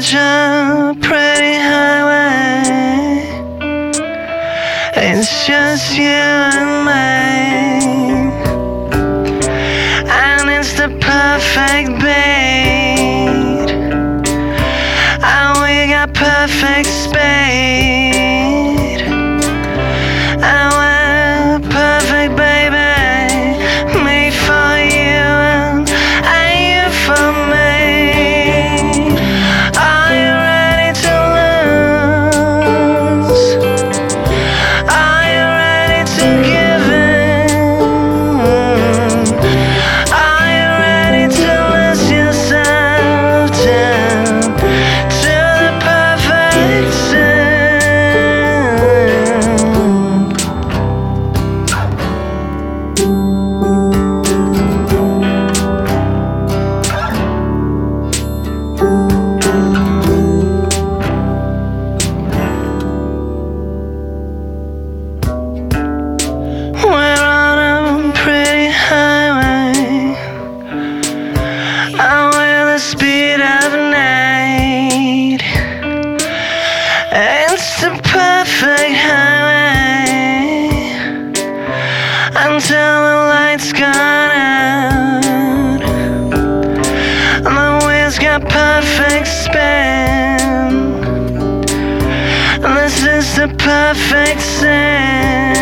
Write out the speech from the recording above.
such a pretty highway. It's just you and me, and it's the perfect beat, and we got perfect speed, and we're perfect, baby. Me for you and you for me. Are you ready to lose? Are you ready to give in? Are you ready to lose yourself down to the perfect We're on a pretty highway, and with the speed of night. It's the perfect highway until the lights gone out, and the wheels got perfect spin, and this is the perfect sin.